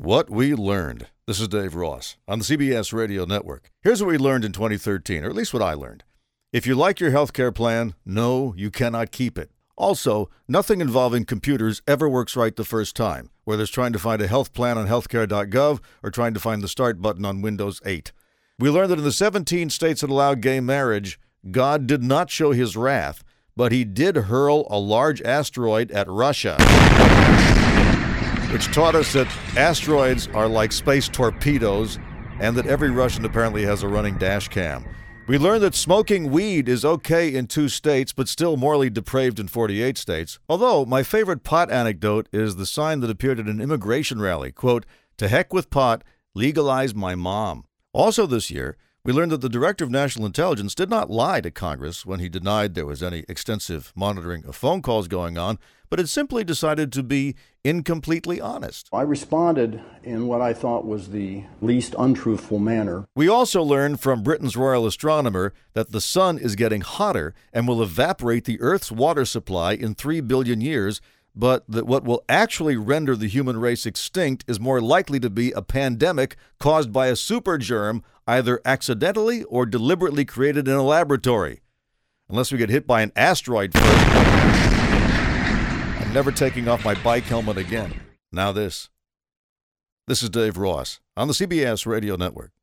What we learned. This is Dave Ross on the CBS Radio Network. Here's what we learned in 2013, or at least what I learned. If you like your healthcare plan, no, you cannot keep it. Also, nothing involving computers ever works right the first time, whether it's trying to find a health plan on healthcare.gov or trying to find the start button on Windows 8. We learned that in the 17 states that allowed gay marriage, God did not show his wrath, but he did hurl a large asteroid at Russia, which taught us that asteroids are like space torpedoes and that every Russian apparently has a running dash cam. We learned that smoking weed is okay in 2 states, but still morally depraved in 48 states. Although, my favorite pot anecdote is the sign that appeared at an immigration rally, quote, "To heck with pot, legalize my mom." Also this year, we learned that the Director of National Intelligence did not lie to Congress when he denied there was any extensive monitoring of phone calls going on, but had simply decided to be incompletely honest. I responded in what I thought was the least untruthful manner. We also learned from Britain's royal astronomer that the sun is getting hotter and will evaporate the Earth's water supply in 3 billion years, but that what will actually render the human race extinct is more likely to be a pandemic caused by a supergerm either accidentally or deliberately created in a laboratory. Unless we get hit by an asteroid first, I'm never taking off my bike helmet again. Now this. This is Dave Ross on the CBS Radio Network.